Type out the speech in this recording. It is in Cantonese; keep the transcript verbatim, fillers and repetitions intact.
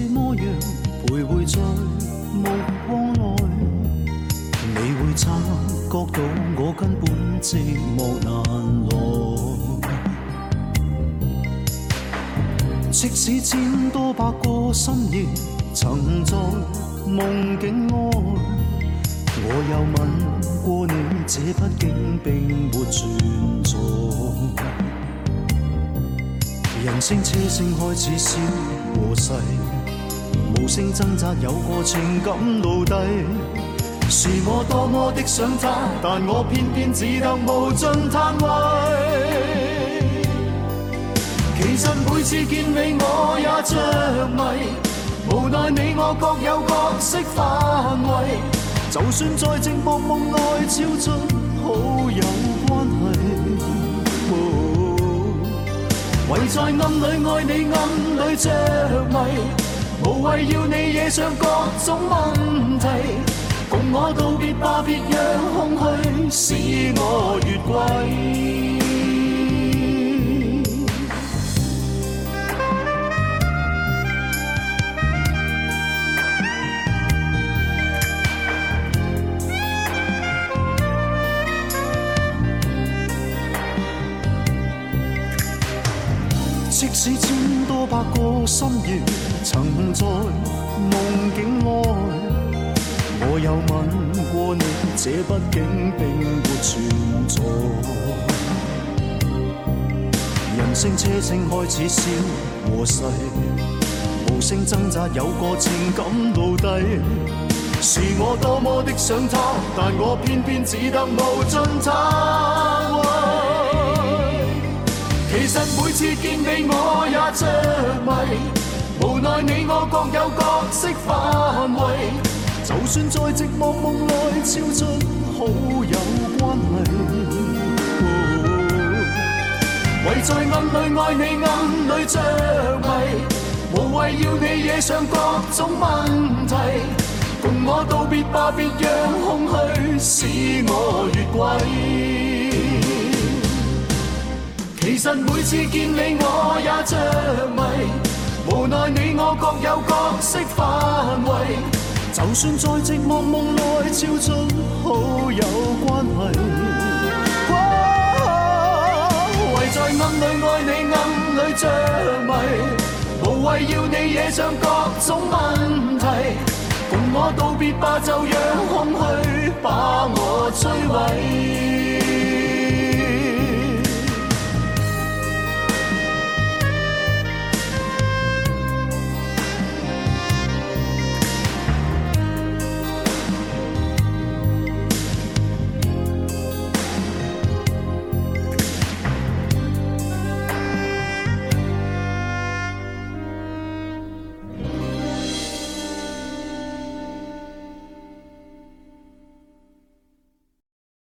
么样徘徊在目光内，你会察觉到我根本寂寞难耐。即使千多百个深夜，曾在梦境外，我有吻过你，这毕竟并没存在。人声车声开始消和逝，无声挣扎，有个情感奴隶。是我多么的想他，但我偏偏只得无尽叹谓。其实每次见你我也着迷，无奈你我各有角色范围。就算在寂寞梦内超出好友关系，唯在暗里爱你，暗里着迷，无谓要你惹上各种问题。共我道别吧，别让空虚使我越轨。即使千多百个深夜，曾在梦境外，我有吻过你，这毕竟并没存在。人声车声开始消和逝，无声挣扎，有个情感奴隶。是我多么的想他，但我偏偏只得无尽叹谓。其实每次见你我也着迷，无奈你我各有角色范围。就算在寂寞梦内超出好友关系，唯在暗里爱你，暗里着迷，无谓要你惹上各种问题。共我道别吧，别让空虚使我越轨。其实每次见你我也着迷，无奈你我各有角色范围。就算在寂寞梦内超出好友关系，唯在暗里爱你，暗里着迷，无谓要你惹上各种问题。共我道别吧，就让空虚把我摧毁。